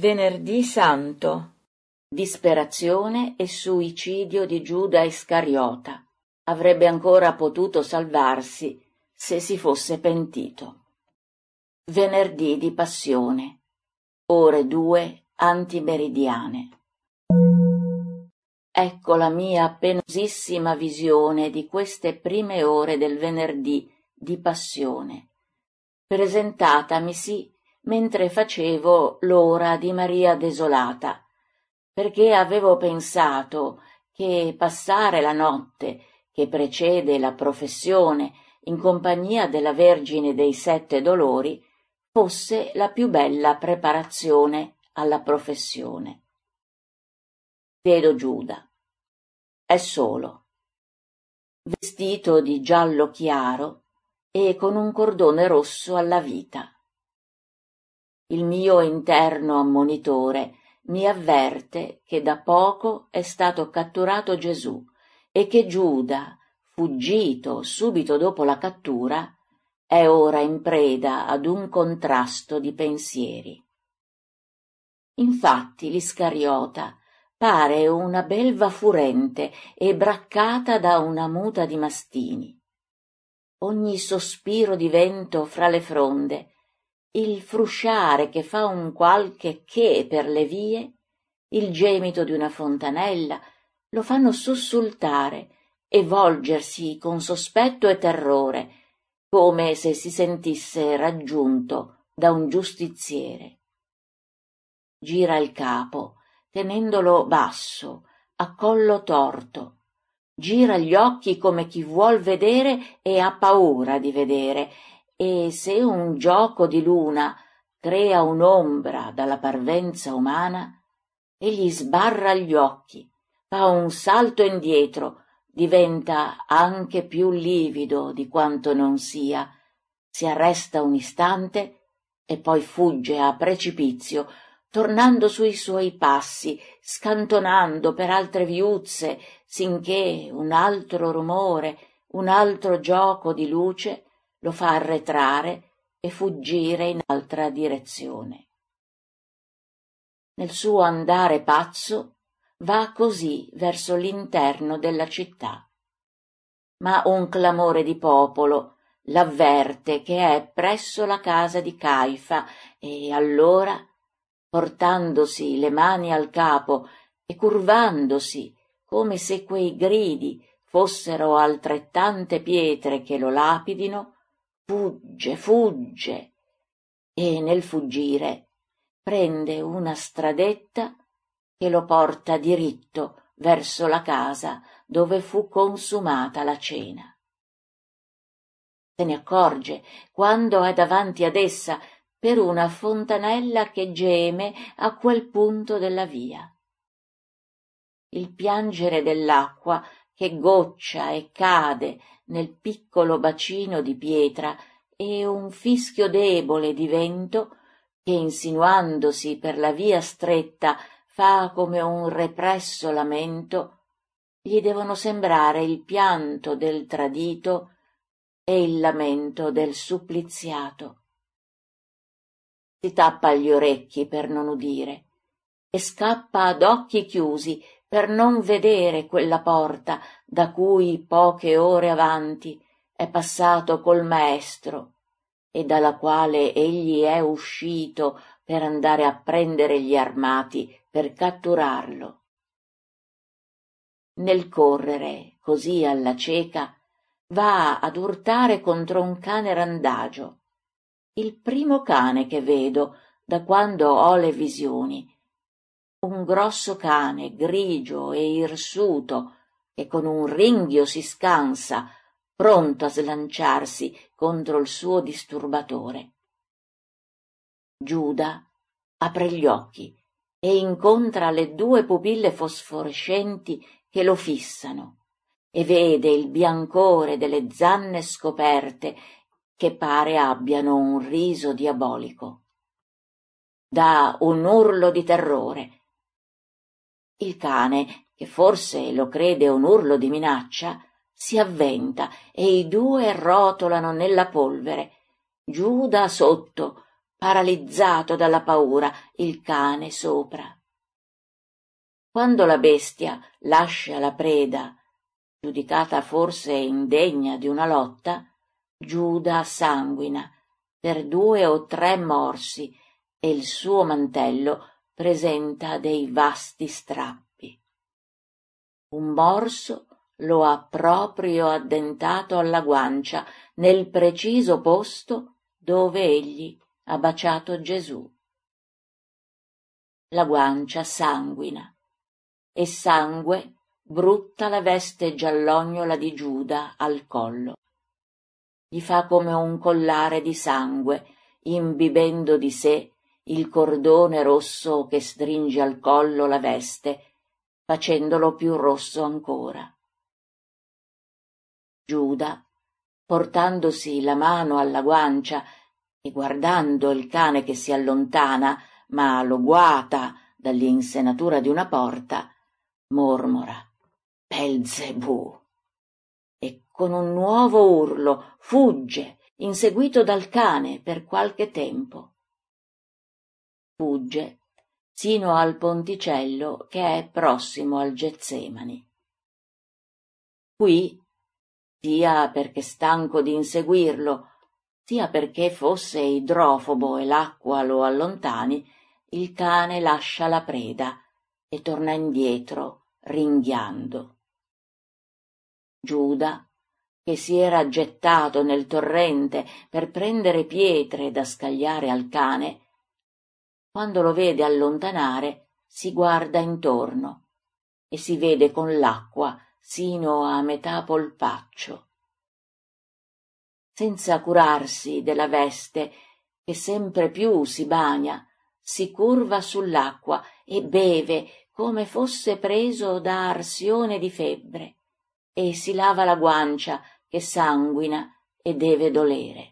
Venerdì Santo. Disperazione e suicidio di Giuda Iscariota. Avrebbe ancora potuto salvarsi se si fosse pentito. Venerdì di Passione. Ore 2 antimeridiane. Ecco la mia penosissima visione di queste prime ore del venerdì di Passione, presentatamisi mentre facevo l'ora di Maria Desolata, perché avevo pensato che passare la notte che precede la professione in compagnia della Vergine dei Sette Dolori fosse la più bella preparazione alla professione. Vedo Giuda. È solo, vestito di giallo chiaro e con un cordone rosso alla vita. Il mio interno ammonitore mi avverte che da poco è stato catturato Gesù e che Giuda, fuggito subito dopo la cattura, è ora in preda ad un contrasto di pensieri. Infatti l'Iscariota pare una belva furente e braccata da una muta di mastini. Ogni sospiro di vento fra le fronde, il frusciare che fa un qualche che per le vie, il gemito di una fontanella lo fanno sussultare e volgersi con sospetto e terrore, come se si sentisse raggiunto da un giustiziere. Gira il capo, tenendolo basso, a collo torto. Gira gli occhi come chi vuol vedere e ha paura di vedere, e se un gioco di luna crea un'ombra dalla parvenza umana, egli sbarra gli occhi, fa un salto indietro, diventa anche più livido di quanto non sia, si arresta un istante e poi fugge a precipizio, tornando sui suoi passi, scantonando per altre viuzze, sinché un altro rumore, un altro gioco di luce lo fa arretrare e fuggire in altra direzione. Nel suo andare pazzo va così verso l'interno della città. Ma un clamore di popolo l'avverte che è presso la casa di Caifa e allora, portandosi le mani al capo e curvandosi come se quei gridi fossero altrettante pietre che lo lapidino, fugge e nel fuggire prende una stradetta che lo porta diritto verso la casa dove fu consumata la cena. Se ne accorge quando è davanti ad essa per una fontanella che geme a quel punto della via. Il piangere dell'acqua che goccia e cade nel piccolo bacino di pietra e un fischio debole di vento che, insinuandosi per la via stretta, fa come un represso lamento, gli devono sembrare il pianto del tradito e il lamento del suppliziato. Si tappa gli orecchi per non udire e scappa ad occhi chiusi per non vedere quella porta da cui poche ore avanti è passato col maestro e dalla quale egli è uscito per andare a prendere gli armati per catturarlo. Nel correre così alla cieca va ad urtare contro un cane randagio, il primo cane che vedo da quando ho le visioni, un grosso cane grigio e irsuto che con un ringhio si scansa, pronto a slanciarsi contro il suo disturbatore. Giuda apre gli occhi e incontra le due pupille fosforescenti che lo fissano e vede il biancore delle zanne scoperte che pare abbiano un riso diabolico. Dà un urlo di terrore. Il cane, che forse lo crede un urlo di minaccia, si avventa e i due rotolano nella polvere. Giuda sotto, paralizzato dalla paura, il cane sopra. Quando la bestia lascia la preda, giudicata forse indegna di una lotta, Giuda sanguina per 2 o 3 morsi e il suo mantello presenta dei vasti strappi. Un morso lo ha proprio addentato alla guancia, nel preciso posto dove egli ha baciato Gesù. La guancia sanguina e sangue brutta la veste giallognola di Giuda al collo. Gli fa come un collare di sangue, imbibendo di sé il cordone rosso che stringe al collo la veste, facendolo più rosso ancora. Giuda, portandosi la mano alla guancia e guardando il cane che si allontana, ma lo guata dall'insenatura di una porta, mormora «Belzebù!» e con un nuovo urlo fugge, inseguito dal cane per qualche tempo. Fugge sino al ponticello che è prossimo al Getsemani. Qui, sia perché stanco di inseguirlo, sia perché fosse idrofobo e l'acqua lo allontani, il cane lascia la preda e torna indietro ringhiando. Giuda, che si era gettato nel torrente per prendere pietre da scagliare al cane, quando lo vede allontanare si guarda intorno e si vede con l'acqua sino a metà polpaccio. Senza curarsi della veste, che sempre più si bagna, si curva sull'acqua e beve come fosse preso da arsione di febbre, e si lava la guancia che sanguina e deve dolere.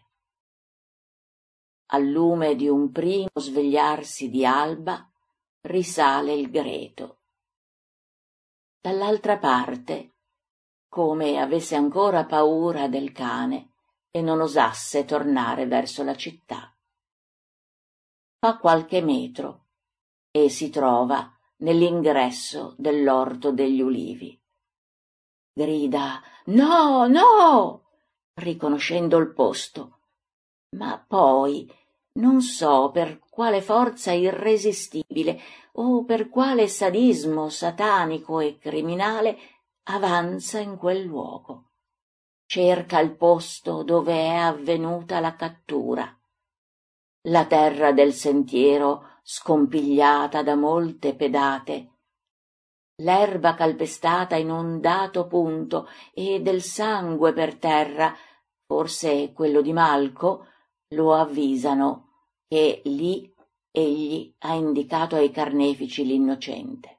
Al lume di un primo svegliarsi di alba risale il greto. Dall'altra parte, come avesse ancora paura del cane e non osasse tornare verso la città. Fa qualche metro e si trova nell'ingresso dell'orto degli ulivi. Grida «No, no!» riconoscendo il posto, ma poi, non so per quale forza irresistibile o per quale sadismo satanico e criminale, avanza in quel luogo. Cerca il posto dove è avvenuta la cattura. La terra del sentiero scompigliata da molte pedate, l'erba calpestata in un dato punto e del sangue per terra, forse quello di Malco, lo avvisano che lì egli ha indicato ai carnefici l'innocente.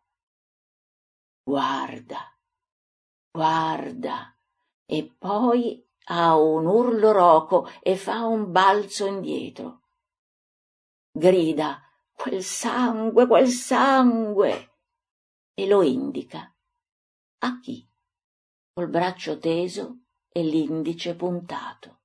Guarda, guarda, e poi ha un urlo roco e fa un balzo indietro. Grida quel sangue, e lo indica. A chi? Col braccio teso e l'indice puntato.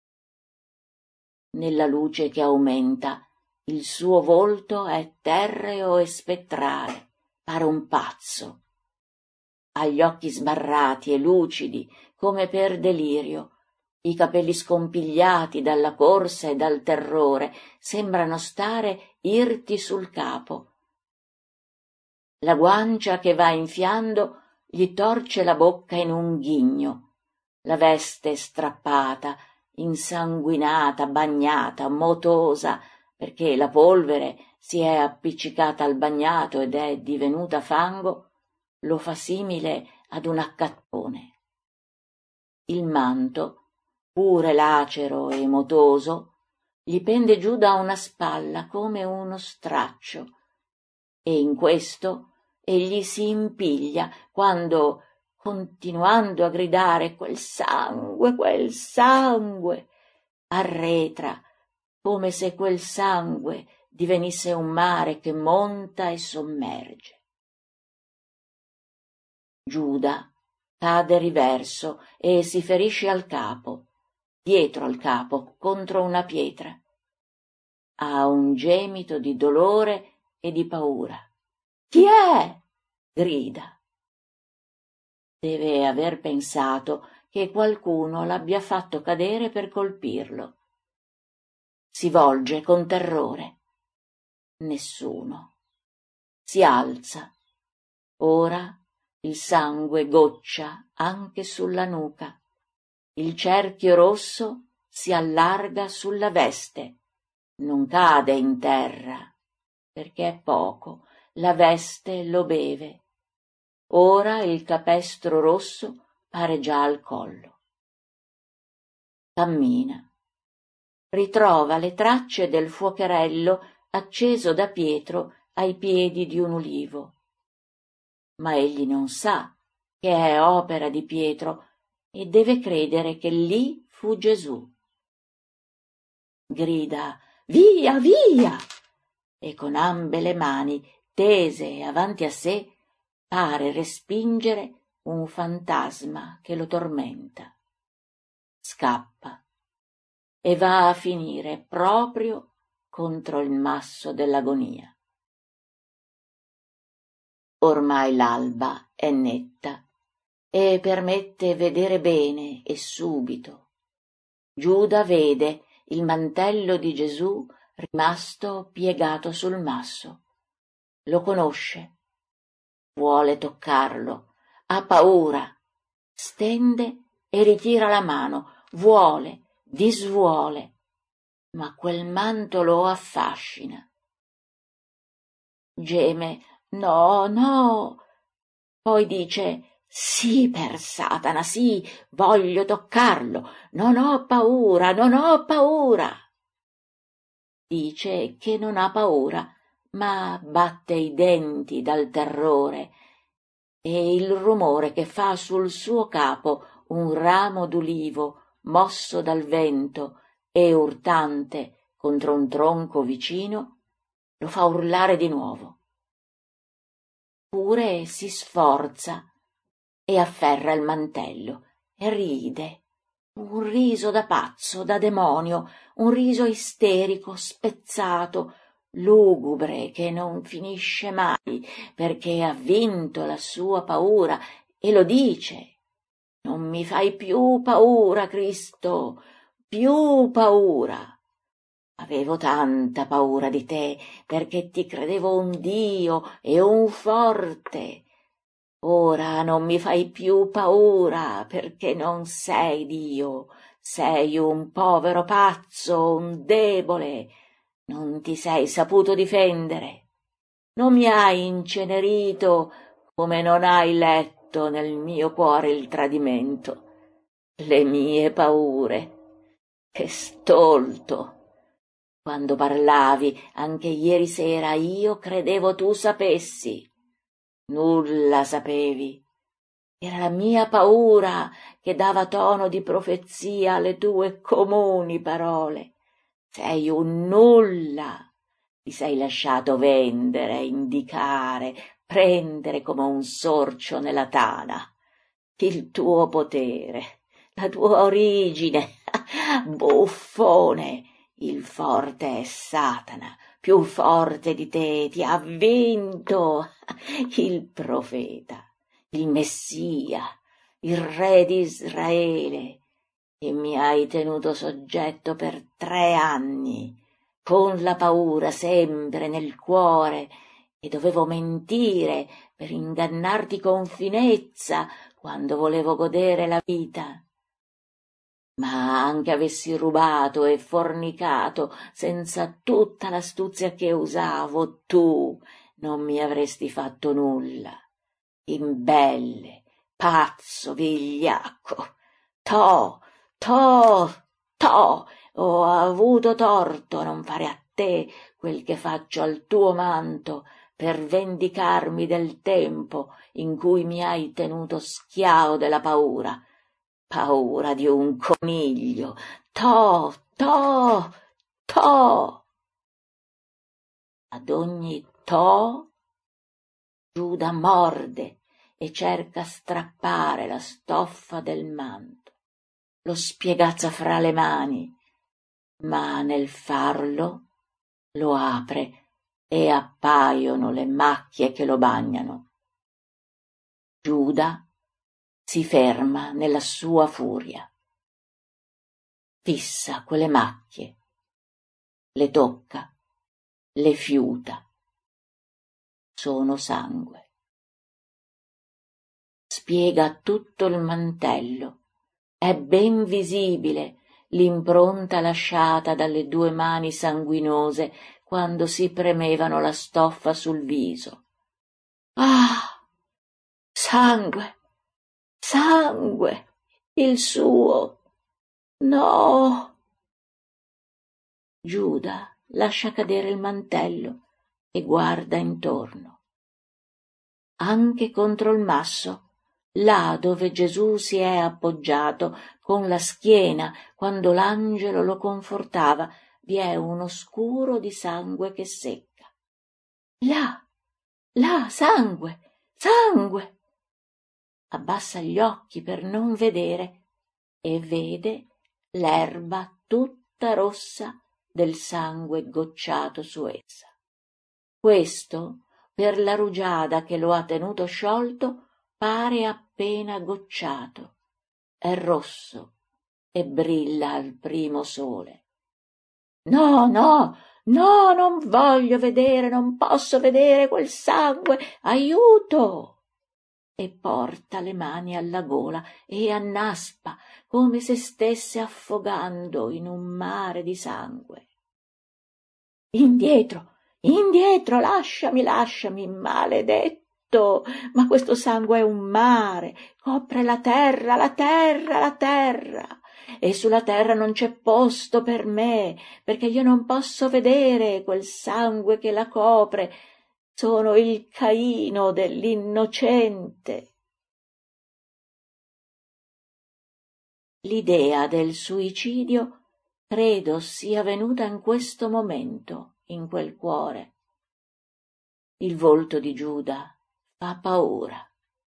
Nella luce che aumenta, il suo volto è terreo e spettrale, pare un pazzo. Ha gli occhi sbarrati e lucidi, come per delirio. I capelli scompigliati dalla corsa e dal terrore sembrano stare irti sul capo. La guancia che va infiando gli torce la bocca in un ghigno. La veste strappata, insanguinata, bagnata, motosa, perché la polvere si è appiccicata al bagnato ed è divenuta fango, lo fa simile ad un accattone. Il manto, pure lacero e motoso, gli pende giù da una spalla come uno straccio, e in questo egli si impiglia quando, continuando a gridare quel sangue, arretra, come se quel sangue divenisse un mare che monta e sommerge. Giuda cade riverso e si ferisce al capo, dietro al capo, contro una pietra. ha un gemito di dolore e di paura. «Chi è?» grida. Deve aver pensato che qualcuno l'abbia fatto cadere per colpirlo. Si volge con terrore. Nessuno. Si alza. Ora il sangue goccia anche sulla nuca. Il cerchio rosso si allarga sulla veste. Non cade in terra, perché è poco, la veste lo beve. Ora il capestro rosso pare già al collo. Cammina. Ritrova le tracce del fuocherello acceso da Pietro ai piedi di un ulivo. Ma egli non sa che è opera di Pietro e deve credere che lì fu Gesù. Grida «Via, via!» e con ambe le mani tese avanti a sé pare respingere un fantasma che lo tormenta. Scappa e va a finire proprio contro il masso dell'agonia. Ormai l'alba è netta e permette vedere bene e subito. Giuda vede il mantello di Gesù rimasto piegato sul masso. Lo conosce. Vuole toccarlo. Ha paura. Stende e ritira la mano. Vuole, disvuole. Ma quel manto lo affascina. Geme «No, no!» Poi dice «Sì, per Satana, sì, voglio toccarlo, non ho paura, non ho paura!» Dice che non ha paura, ma batte i denti dal terrore e il rumore che fa sul suo capo un ramo d'ulivo mosso dal vento e urtante contro un tronco vicino lo fa urlare di nuovo. Pure si sforza e afferra il mantello e ride, un riso da pazzo, da demonio, un riso isterico, spezzato, lugubre che non finisce mai perché ha vinto la sua paura e lo dice: «Non mi fai più paura, Cristo, più paura. Avevo tanta paura di te perché ti credevo un Dio e un forte. Ora non mi fai più paura perché non sei Dio, sei un povero pazzo, un debole. Non ti sei saputo difendere. Non mi hai incenerito come non hai letto nel mio cuore il tradimento. Le mie paure. Che stolto! Quando parlavi, anche ieri sera, io credevo tu sapessi. Nulla sapevi. Era la mia paura che dava tono di profezia alle tue comuni parole. Sei un nulla. Ti sei lasciato vendere, indicare, prendere come un sorcio nella tana. Il tuo potere, la tua origine, buffone. Il forte è Satana, più forte di te, ti ha vinto. Il profeta, il Messia, il re di Israele, e mi hai tenuto soggetto per 3 anni, con la paura sempre nel cuore, e dovevo mentire per ingannarti con finezza quando volevo godere la vita. Ma anche avessi rubato e fornicato senza tutta l'astuzia che usavo, tu non mi avresti fatto nulla. Imbelle, pazzo, vigliacco. Toh, toh, toh, ho avuto torto a non fare a te quel che faccio al tuo manto per vendicarmi del tempo in cui mi hai tenuto schiavo della paura. Paura di un coniglio. Toh, toh, toh. Ad ogni toh, Giuda morde e cerca strappare la stoffa del manto. Lo spiegazza fra le mani, ma nel farlo lo apre e appaiono le macchie che lo bagnano. Giuda si ferma nella sua furia. Fissa quelle macchie, le tocca, le fiuta. Sono sangue. Spiega tutto il mantello. È ben visibile l'impronta lasciata dalle 2 mani sanguinose quando si premevano la stoffa sul viso. Ah! Sangue! Sangue! Il suo! No! Giuda lascia cadere il mantello e guarda intorno. Anche contro il masso, là dove Gesù si è appoggiato con la schiena quando l'angelo lo confortava, vi è uno scuro di sangue che secca. Là, sangue, sangue! Abbassa gli occhi per non vedere e vede l'erba tutta rossa del sangue gocciato su essa. Questo, per la rugiada che lo ha tenuto sciolto, pare appena gocciato. È rosso e brilla al primo sole. No, no, no, non voglio vedere, non posso vedere quel sangue, aiuto! E porta le mani alla gola e annaspa come se stesse affogando in un mare di sangue. Indietro, indietro, lasciami, lasciami, maledetto! Ma questo sangue è un mare, copre la terra, la terra, la terra! E sulla terra non c'è posto per me, perché io non posso vedere quel sangue che la copre. Sono il Caino dell'innocente. L'idea del suicidio credo sia venuta in questo momento in quel cuore. Il volto di Giuda fa paura.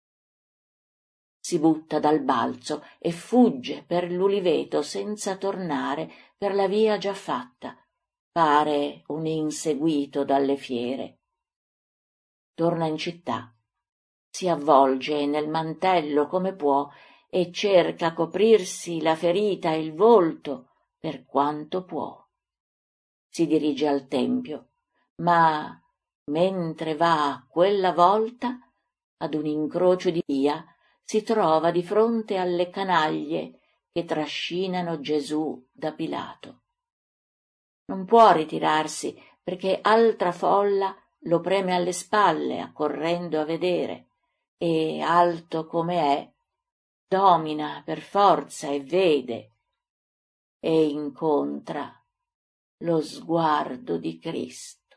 Si butta dal balzo e fugge per l'uliveto senza tornare per la via già fatta. Pare un inseguito dalle fiere. Torna in città, si avvolge nel mantello come può e cerca coprirsi la ferita e il volto per quanto può. Si dirige al tempio, ma mentre va quella volta, ad un incrocio di via, si trova di fronte alle canaglie che trascinano Gesù da Pilato. Non può ritirarsi perché altra folla lo preme alle spalle, accorrendo a vedere, e, alto come è, domina per forza e vede, e incontra lo sguardo di Cristo.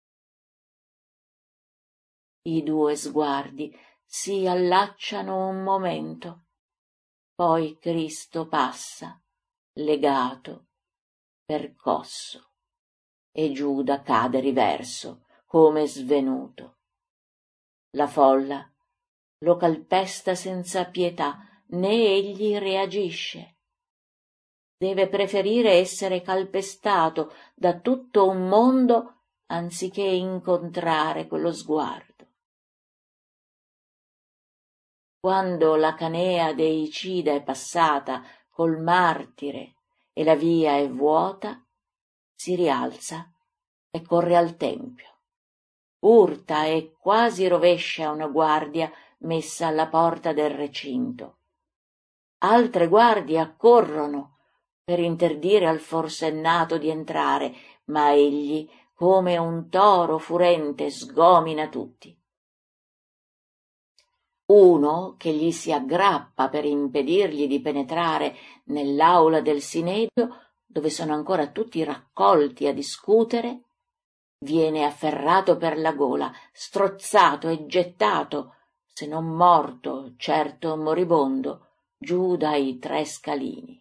I 2 sguardi si allacciano un momento, poi Cristo passa, legato, percosso, e Giuda cade riverso, come svenuto. La folla lo calpesta senza pietà, né egli reagisce. Deve preferire essere calpestato da tutto un mondo anziché incontrare quello sguardo. Quando la canea deicida è passata col martire e la via è vuota, si rialza e corre al tempio. Urta e quasi rovescia una guardia messa alla porta del recinto. Altre guardie accorrono per interdire al forsennato di entrare, ma egli, come un toro furente, sgomina tutti. Uno che gli si aggrappa per impedirgli di penetrare nell'aula del Sinedio, dove sono ancora tutti raccolti a discutere, viene afferrato per la gola, strozzato e gettato, se non morto, certo moribondo, giù dai 3 scalini.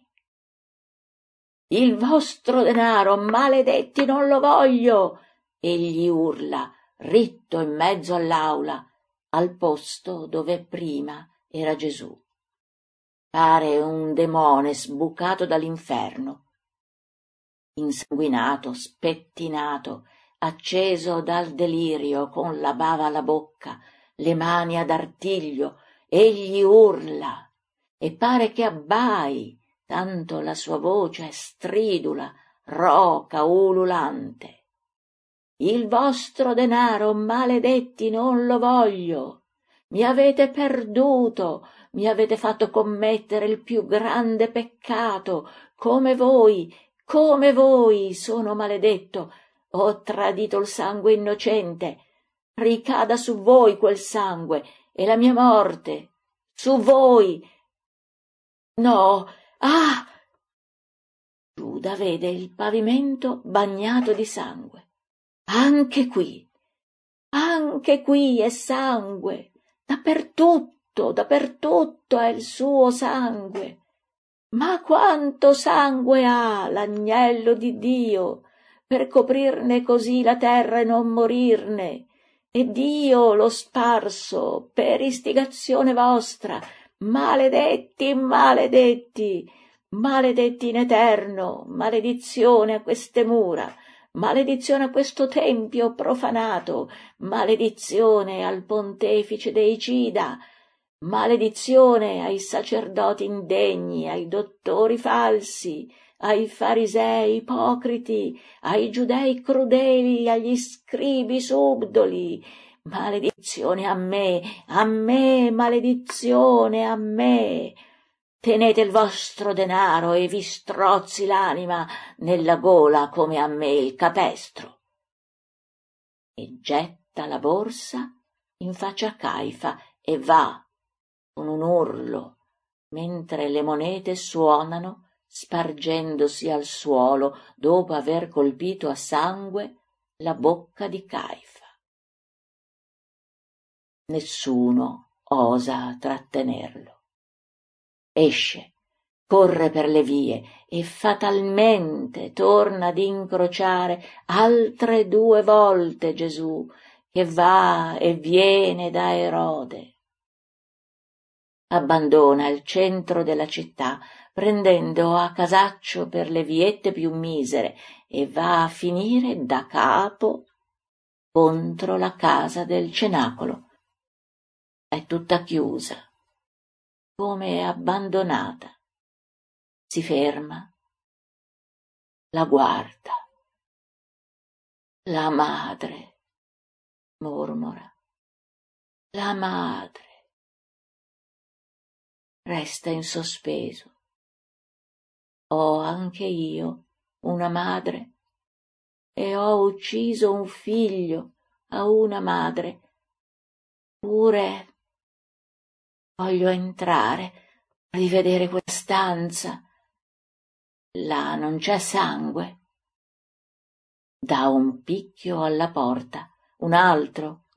Il vostro denaro, maledetti, non lo voglio! Egli urla, ritto in mezzo all'aula, al posto dove prima era Gesù. Pare un demone sbucato dall'inferno. Insanguinato, spettinato, acceso dal delirio, con la bava alla bocca, le mani ad artiglio, egli urla e pare che abbai, tanto la sua voce è stridula, roca, ululante. Il vostro denaro, maledetti, non lo voglio. Mi avete perduto, mi avete fatto commettere il più grande peccato, come voi, sono maledetto, ho tradito il sangue innocente. Ricada su voi quel sangue e la mia morte, su voi. No, ah! Giuda vede il pavimento bagnato di sangue. Anche qui è sangue, dappertutto è il suo sangue. Ma quanto sangue ha l'agnello di Dio per coprirne così la terra e non morirne? E Dio l'ho sparso per istigazione vostra. Maledetti, maledetti, maledetti in eterno, maledizione a queste mura, maledizione a questo tempio profanato, maledizione al pontefice deicida, maledizione ai sacerdoti indegni, ai dottori falsi, ai farisei ipocriti, ai giudei crudeli, agli scribi subdoli. Maledizione a me, maledizione a me. Tenete il vostro denaro e vi strozzi l'anima nella gola come a me il capestro. E getta la borsa in faccia a Caifa e va con un urlo, mentre le monete suonano, spargendosi al suolo dopo aver colpito a sangue la bocca di Caifa. Nessuno osa trattenerlo. Esce, corre per le vie e fatalmente torna ad incrociare altre 2 volte Gesù, che va e viene da Erode. Abbandona il centro della città, prendendo a casaccio per le viette più misere, e va a finire da capo contro la casa del cenacolo. È tutta chiusa, come abbandonata. Si ferma, la guarda. La madre, mormora, la madre. Resta in sospeso. Ho anche io una madre e ho ucciso un figlio a una madre. Pure voglio entrare, rivedere quella stanza. Là non c'è sangue. Dà un picchio alla porta, un altro.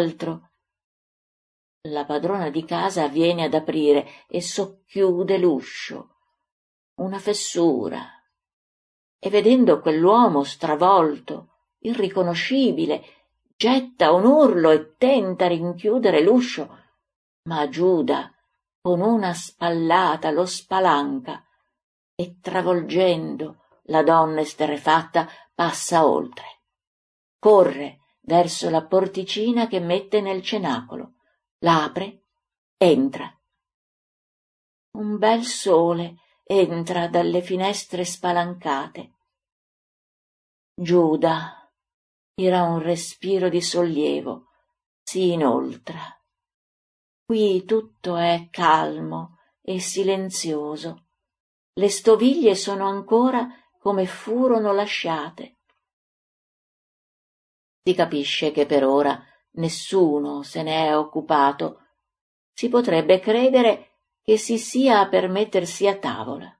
La padrona di casa viene ad aprire e socchiude l'uscio. Una fessura. E vedendo quell'uomo stravolto, irriconoscibile, getta un urlo e tenta rinchiudere l'uscio, ma Giuda con una spallata lo spalanca e, travolgendo la donna esterrefatta, passa oltre. Corre verso la porticina che mette nel cenacolo, l'apre, entra. Un bel sole entra dalle finestre spalancate. Giuda tira un respiro di sollievo, si inoltra. Qui tutto è calmo e silenzioso. Le stoviglie sono ancora come furono lasciate. Si capisce che per ora nessuno se ne è occupato. Si potrebbe credere che si sia per mettersi a tavola.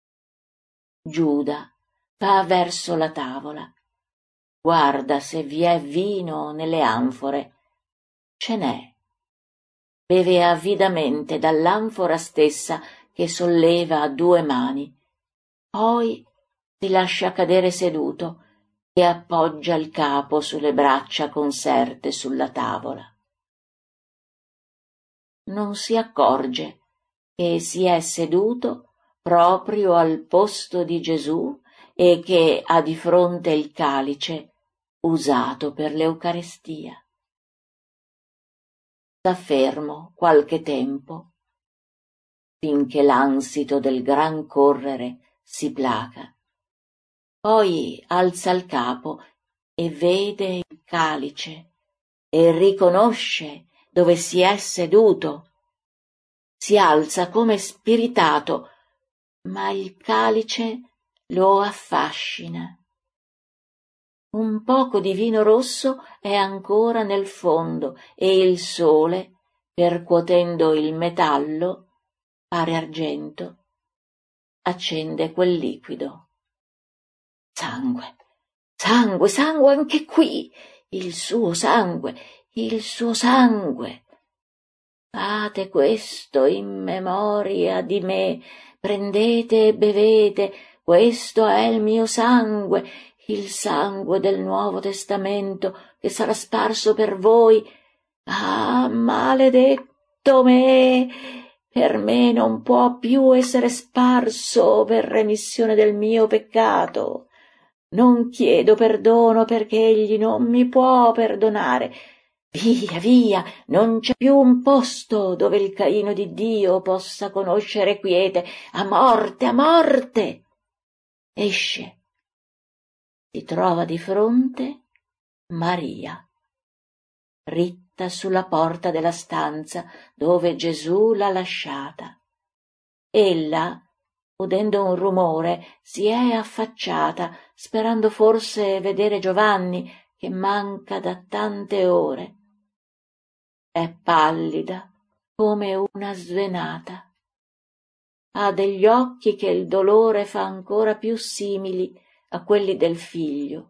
Giuda va verso la tavola, guarda se vi è vino nelle anfore. Ce n'è. Beve avidamente dall'anfora stessa che solleva a 2 mani, poi si lascia cadere seduto e appoggia il capo sulle braccia conserte sulla tavola. Non si accorge che si è seduto proprio al posto di Gesù e che ha di fronte il calice usato per l'Eucarestia. Sta fermo qualche tempo, finché l'ansito del gran correre si placa. Poi alza il capo e vede il calice e riconosce dove si è seduto. Si alza come spiritato, ma il calice lo affascina. Un poco di vino rosso è ancora nel fondo e il sole, percuotendo il metallo, pare argento, accende quel liquido. Sangue, sangue, sangue anche qui, il suo sangue, il suo sangue. Fate questo in memoria di me, prendete e bevete, questo è il mio sangue, il sangue del Nuovo Testamento che sarà sparso per voi. Ah, maledetto me! Per me non può più essere sparso per remissione del mio peccato. Non chiedo perdono perché egli non mi può perdonare. Via, via, non c'è più un posto dove il Caino di Dio possa conoscere quiete. A morte, a morte! Esce. Si trova di fronte Maria, ritta sulla porta della stanza dove Gesù l'ha lasciata. Ella, udendo un rumore, si è affacciata, sperando forse vedere Giovanni, che manca da tante ore. È pallida come una svenata. Ha degli occhi che il dolore fa ancora più simili a quelli del figlio.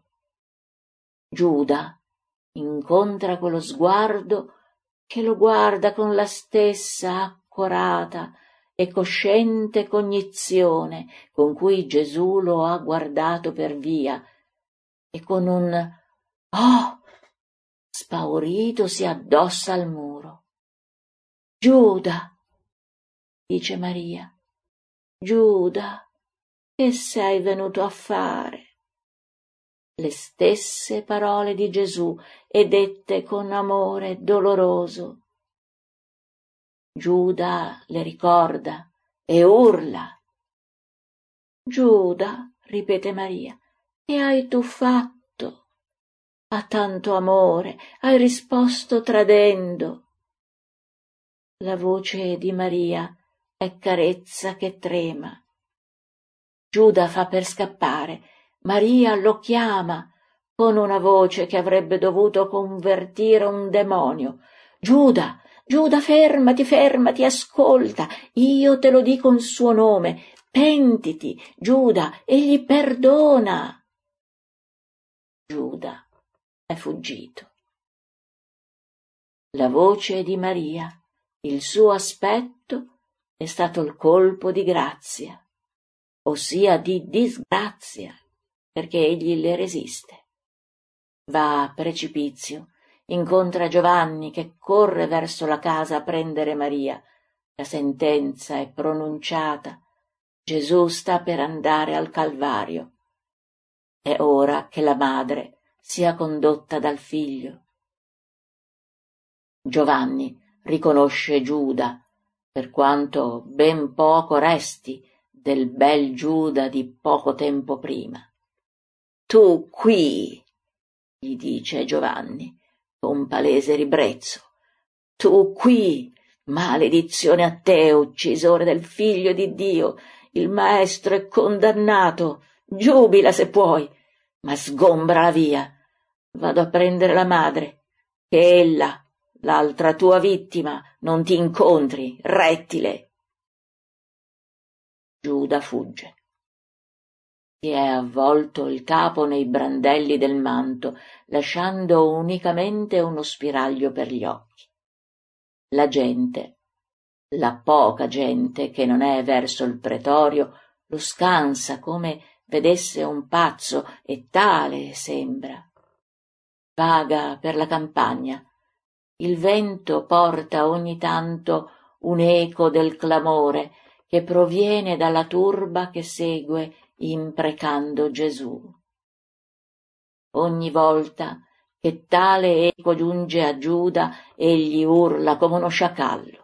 Giuda incontra quello sguardo che lo guarda con la stessa accorata e cosciente cognizione con cui Gesù lo ha guardato per via, e con un «Oh!» spaurito si addossa al muro. «Giuda!» dice Maria. «Giuda, che sei venuto a fare?» Le stesse parole di Gesù e dette con amore doloroso. Giuda le ricorda e urla. «Giuda», ripete Maria, «che hai tu fatto? A tanto amore hai risposto tradendo». La voce di Maria è carezza che trema. Giuda fa per scappare. Maria lo chiama con una voce che avrebbe dovuto convertire un demonio. «Giuda, Giuda, fermati, fermati, ascolta, io te lo dico in suo nome. Pentiti, Giuda, egli perdona». Giuda è fuggito. La voce di Maria, il suo aspetto, è stato il colpo di grazia, ossia di disgrazia, perché egli le resiste. Va a precipizio, incontra Giovanni che corre verso la casa a prendere Maria. La sentenza è pronunciata. Gesù sta per andare al Calvario. È ora che la madre sia condotta dal figlio. Giovanni riconosce Giuda, per quanto ben poco resti del bel Giuda di poco tempo prima. «Tu qui», gli dice Giovanni, con palese ribrezzo, «tu qui, maledizione a te, uccisore del Figlio di Dio, il Maestro è condannato, giubila se puoi, ma sgombrala via, vado a prendere la madre, che ella, l'altra tua vittima, non ti incontri, rettile». Giuda fugge. Si è avvolto il capo nei brandelli del manto, lasciando unicamente uno spiraglio per gli occhi. La gente, la poca gente che non è verso il pretorio, lo scansa come vedesse un pazzo, e tale sembra. Vaga per la campagna. Il vento porta ogni tanto un eco del clamore che proviene dalla turba che segue imprecando Gesù. Ogni volta che tale eco giunge a Giuda, egli urla come uno sciacallo.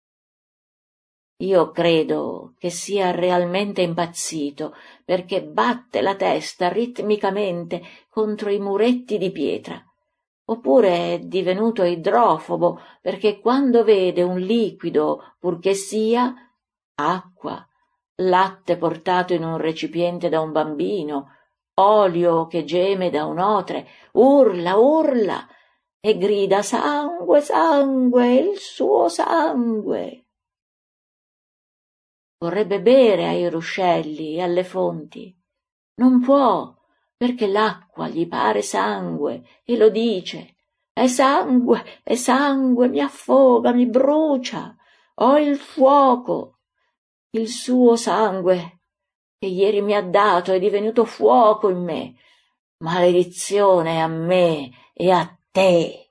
Io credo che sia realmente impazzito, perché batte la testa ritmicamente contro i muretti di pietra. Oppure è divenuto idrofobo, perché quando vede un liquido, purché sia acqua, latte portato in un recipiente da un bambino, olio che geme da un otre, urla e grida sangue, sangue, il suo sangue. Vorrebbe bere ai ruscelli e alle fonti. Non può, perché l'acqua gli pare sangue e lo dice. È sangue, mi affoga, mi brucia. Ho il fuoco. Il suo sangue che ieri mi ha dato è divenuto fuoco in me. Maledizione a me e a te.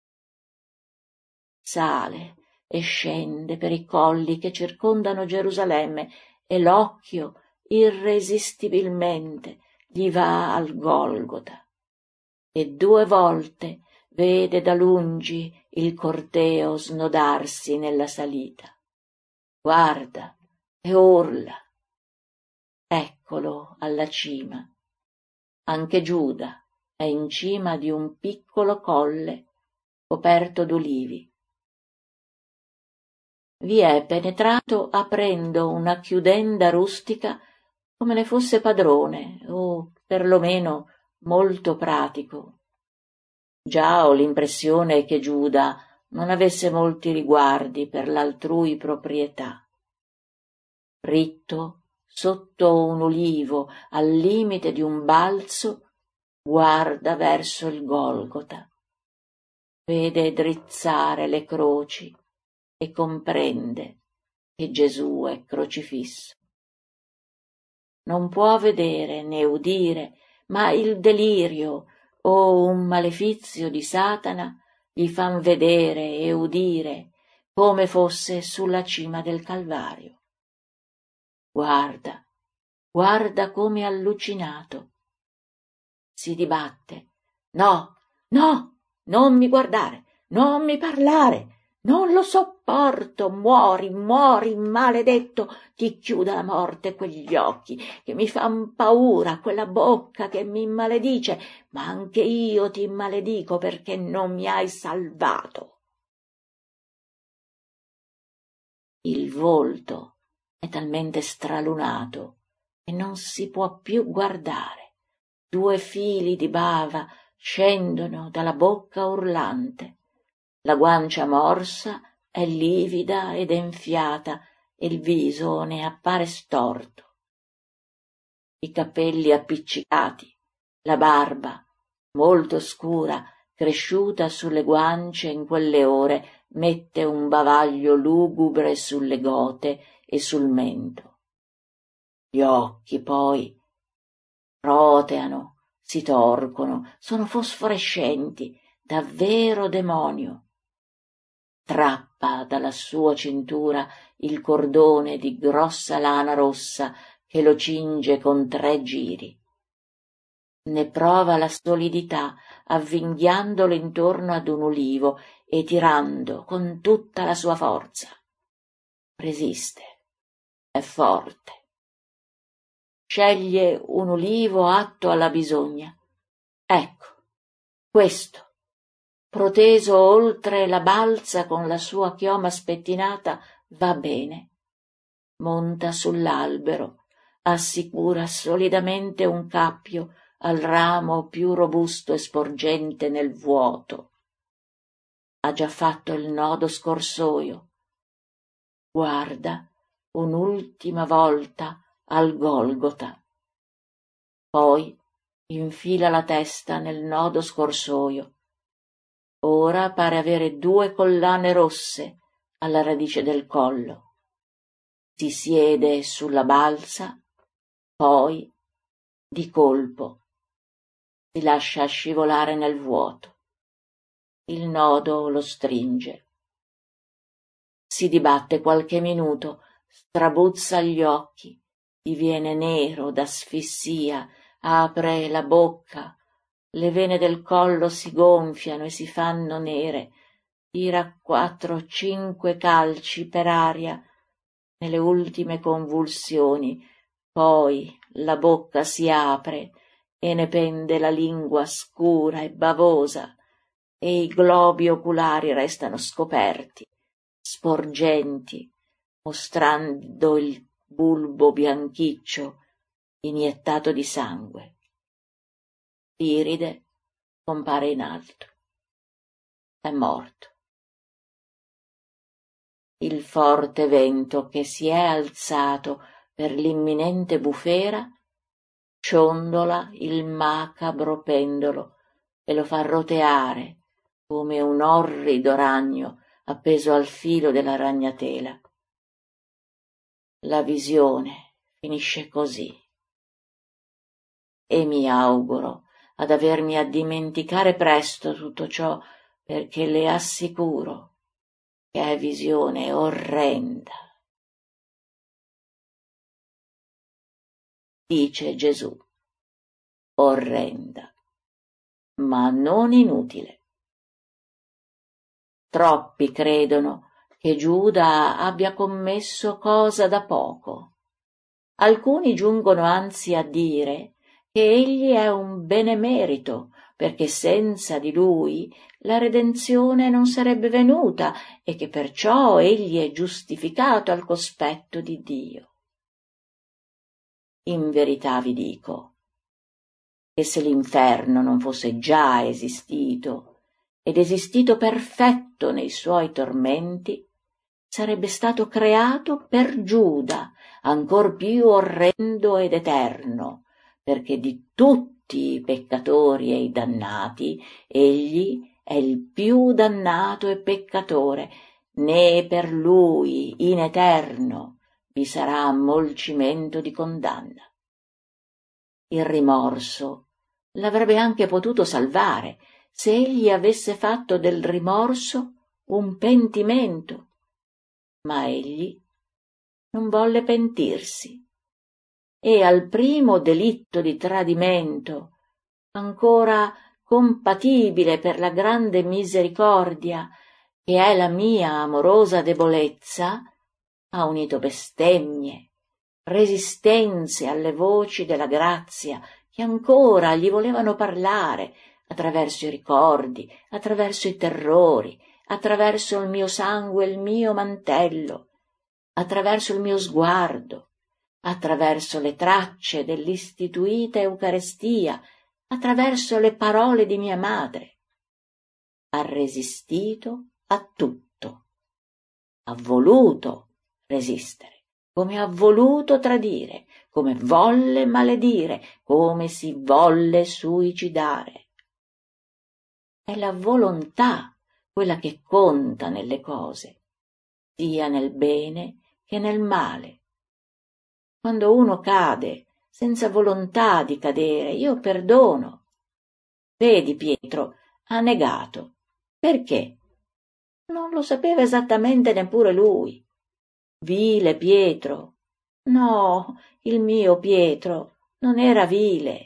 Sale e scende per i colli che circondano Gerusalemme e l'occhio irresistibilmente gli va al Golgota. E 2 volte vede da lungi il corteo snodarsi nella salita. Guarda e urla. Eccolo alla cima. Anche Giuda è in cima di un piccolo colle coperto d'ulivi. Vi è penetrato aprendo una chiudenda rustica come ne fosse padrone o perlomeno molto pratico. Già ho l'impressione che Giuda non avesse molti riguardi per l'altrui proprietà. Ritto sotto un ulivo al limite di un balzo, guarda verso il Golgota. Vede drizzare le croci e comprende che Gesù è crocifisso. Non può vedere né udire, ma il delirio o un malefizio di Satana gli fan vedere e udire come fosse sulla cima del Calvario. Guarda come allucinato. Si dibatte. No, non mi guardare, non mi parlare. Non lo sopporto, muori, maledetto, ti chiuda la morte quegli occhi che mi fan paura, quella bocca che mi maledice, ma anche io ti maledico perché non mi hai salvato. Il volto è talmente stralunato che non si può più guardare. 2 fili di bava scendono dalla bocca urlante. La guancia morsa è livida ed enfiata e il viso ne appare storto. I capelli appiccicati, la barba, molto scura, cresciuta sulle guance in quelle ore, mette un bavaglio lugubre sulle gote e sul mento. Gli occhi poi roteano, si torcono, sono fosforescenti, davvero demonio. Strappa dalla sua cintura il cordone di grossa lana rossa che lo cinge con 3 giri. Ne prova la solidità avvinghiandolo intorno ad un ulivo e tirando con tutta la sua forza. Resiste, è forte. Sceglie un ulivo atto alla bisogna. Ecco, questo, proteso oltre la balza con la sua chioma spettinata, va bene. Monta sull'albero, assicura solidamente un cappio al ramo più robusto e sporgente nel vuoto. Ha già fatto il nodo scorsoio. Guarda un'ultima volta al Golgota. Poi infila la testa nel nodo scorsoio. Ora pare avere 2 collane rosse alla radice del collo. Si siede sulla balza, poi, di colpo, si lascia scivolare nel vuoto. Il nodo lo stringe. Si dibatte qualche minuto, strabuzza gli occhi, diviene nero d'asfissia, apre la bocca, le vene del collo si gonfiano e si fanno nere, tira 4 o 5 calci per aria nelle ultime convulsioni, poi la bocca si apre e ne pende la lingua scura e bavosa, e i globi oculari restano scoperti, sporgenti, mostrando il bulbo bianchiccio iniettato di sangue. L'iride compare in alto. È morto. Il forte vento che si è alzato per l'imminente bufera ciondola il macabro pendolo e lo fa roteare come un orrido ragno appeso al filo della ragnatela. La visione finisce così, e mi auguro ad avermi a dimenticare presto tutto ciò, perché le assicuro che è visione orrenda. Dice Gesù, orrenda, ma non inutile. Troppi credono che Giuda abbia commesso cosa da poco. Alcuni giungono anzi a dire che egli è un benemerito, perché senza di lui la redenzione non sarebbe venuta e che perciò egli è giustificato al cospetto di Dio. In verità vi dico che se l'inferno non fosse già esistito ed esistito perfetto nei suoi tormenti, sarebbe stato creato per Giuda, ancor più orrendo ed eterno, perché di tutti i peccatori e i dannati egli è il più dannato e peccatore, né per lui in eterno vi sarà ammolcimento di condanna. Il rimorso l'avrebbe anche potuto salvare se egli avesse fatto del rimorso un pentimento, ma egli non volle pentirsi, e al primo delitto di tradimento, ancora compatibile per la grande misericordia che è la mia amorosa debolezza, ha unito bestemmie, resistenze alle voci della grazia che ancora gli volevano parlare attraverso i ricordi, attraverso i terrori, attraverso il mio sangue e il mio mantello, attraverso il mio sguardo, attraverso le tracce dell'istituita Eucaristia, attraverso le parole di mia madre. Ha resistito a tutto, ha voluto resistere, come ha voluto tradire, come volle maledire, come si volle suicidare. È la volontà quella che conta nelle cose, sia nel bene che nel male. Quando uno cade senza volontà di cadere, io perdono. Vedi, Pietro, ha negato. Perché? Non lo sapeva esattamente neppure lui. Vile Pietro. No, il mio Pietro non era vile.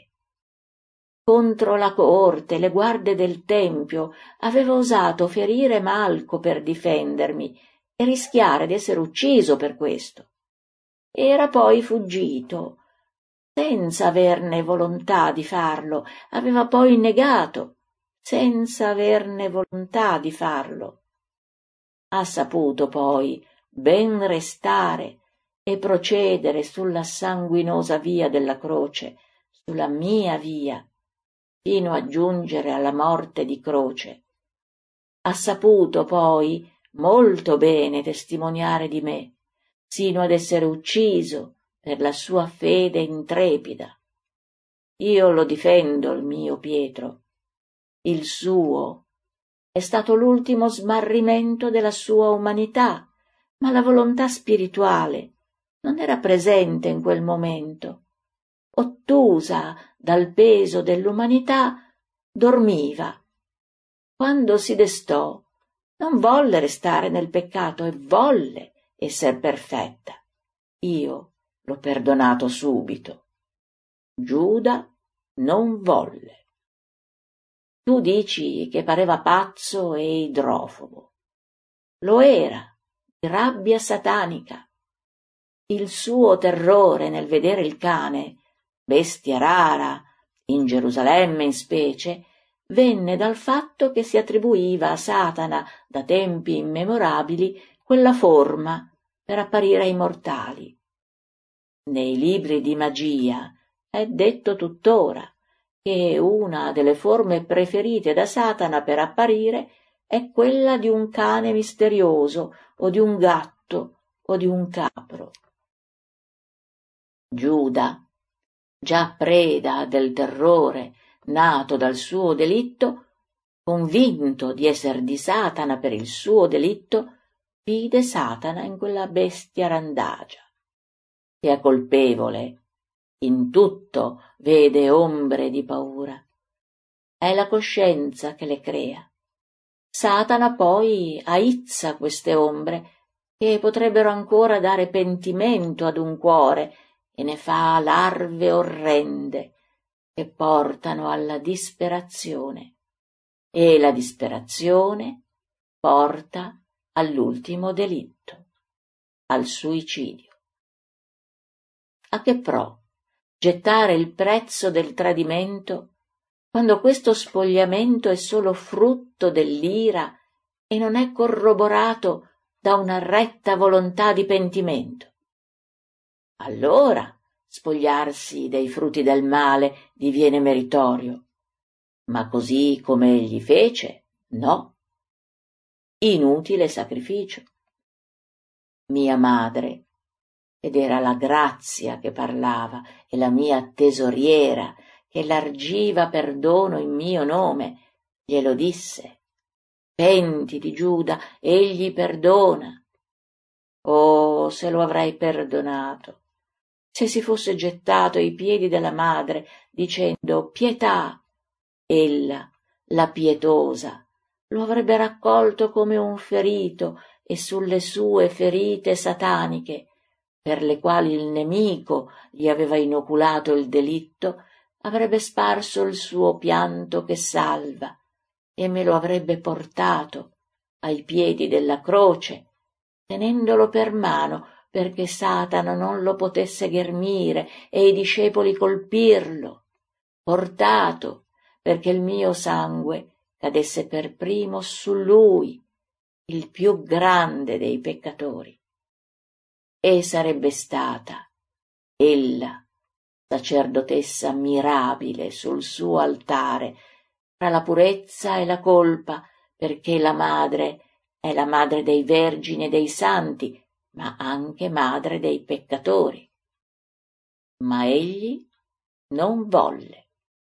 Contro la coorte, le guardie del tempio, aveva osato ferire Malco per difendermi e rischiare di essere ucciso per questo. Era poi fuggito, senza averne volontà di farlo, aveva poi negato, senza averne volontà di farlo. Ha saputo poi ben restare e procedere sulla sanguinosa via della croce, sulla mia via, fino a giungere alla morte di croce. Ha saputo poi molto bene testimoniare di me, sino ad essere ucciso per la sua fede intrepida. Io lo difendo il mio Pietro. Il suo è stato l'ultimo smarrimento della sua umanità, ma la volontà spirituale non era presente in quel momento. Ottusa dal peso dell'umanità, dormiva. Quando si destò, non volle restare nel peccato e volle esser perfetta. Io l'ho perdonato subito. Giuda non volle. Tu dici che pareva pazzo e idrofobo. Lo era, di rabbia satanica. Il suo terrore nel vedere il cane, bestia rara, in Gerusalemme in specie, venne dal fatto che si attribuiva a Satana da tempi immemorabili quella forma per apparire ai mortali. Nei libri di magia è detto tuttora che una delle forme preferite da Satana per apparire è quella di un cane misterioso o di un gatto o di un capro. Giuda, già preda del terrore nato dal suo delitto, convinto di esser di Satana per il suo delitto, vide Satana in quella bestia randagia. Che è colpevole, in tutto vede ombre di paura. È la coscienza che le crea. Satana poi aizza queste ombre, che potrebbero ancora dare pentimento ad un cuore, e ne fa larve orrende che portano alla disperazione, e la disperazione porta all'ultimo delitto, al suicidio. A che pro gettare il prezzo del tradimento quando questo spogliamento è solo frutto dell'ira e non è corroborato da una retta volontà di pentimento? Allora spogliarsi dei frutti del male diviene meritorio, ma così come egli fece, no. Inutile sacrificio. Mia madre, ed era la grazia che parlava e la mia tesoriera che largiva perdono in mio nome, glielo disse: pentiti, Giuda, egli perdona. Oh, se lo avrei perdonato, se si fosse gettato ai piedi della madre dicendo pietà, ella, la pietosa, lo avrebbe raccolto come un ferito e sulle sue ferite sataniche, per le quali il nemico gli aveva inoculato il delitto, avrebbe sparso il suo pianto che salva e me lo avrebbe portato ai piedi della croce, tenendolo per mano perché Satana non lo potesse ghermire e i discepoli colpirlo, portato perché il mio sangue cadesse per primo su lui, il più grande dei peccatori. E sarebbe stata ella, sacerdotessa mirabile sul suo altare, tra la purezza e la colpa, perché la madre è la madre dei vergini e dei santi, ma anche madre dei peccatori. Ma egli non volle.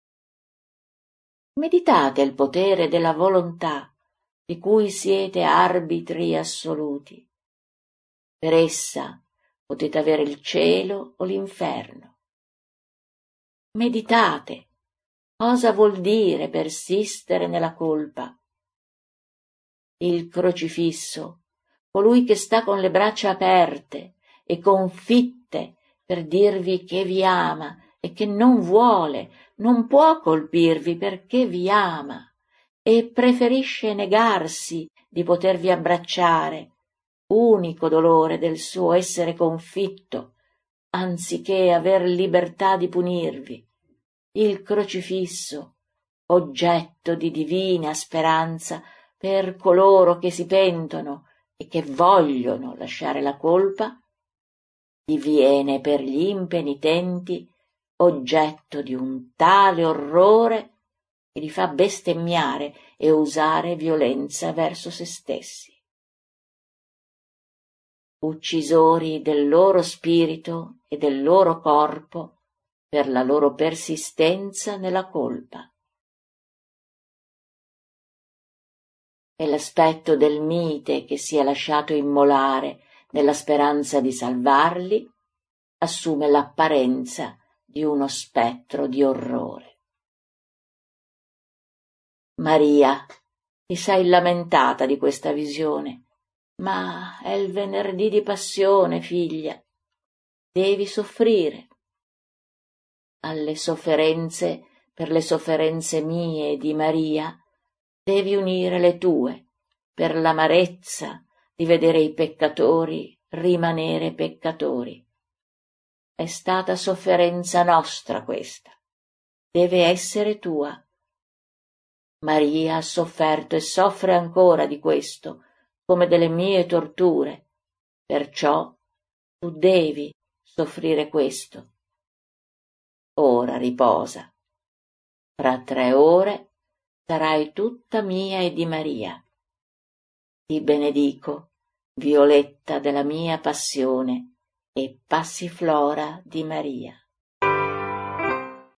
Meditate il potere della volontà, di cui siete arbitri assoluti. Per essa potete avere il cielo o l'inferno. Meditate cosa vuol dire persistere nella colpa. Il crocifisso, colui che sta con le braccia aperte e confitte per dirvi che vi ama e che non vuole, non può colpirvi perché vi ama e preferisce negarsi di potervi abbracciare, unico dolore del suo essere confitto, anziché aver libertà di punirvi. Il crocifisso, oggetto di divina speranza per coloro che si pentono e che vogliono lasciare la colpa, diviene per gli impenitenti oggetto di un tale orrore che li fa bestemmiare e usare violenza verso se stessi. Uccisori del loro spirito e del loro corpo per la loro persistenza nella colpa. E l'aspetto del mite che si è lasciato immolare nella speranza di salvarli assume l'apparenza di uno spettro di orrore. Maria, ti sei lamentata di questa visione, ma è il venerdì di passione, figlia. Devi soffrire. Alle sofferenze per le sofferenze mie e di Maria, devi unire le tue, per l'amarezza di vedere i peccatori rimanere peccatori. È stata sofferenza nostra questa, deve essere tua. Maria ha sofferto e soffre ancora di questo, come delle mie torture, perciò tu devi soffrire questo. Ora riposa. Fra 3 ore sarai tutta mia e di Maria. Ti benedico, violetta della mia passione e passiflora di Maria.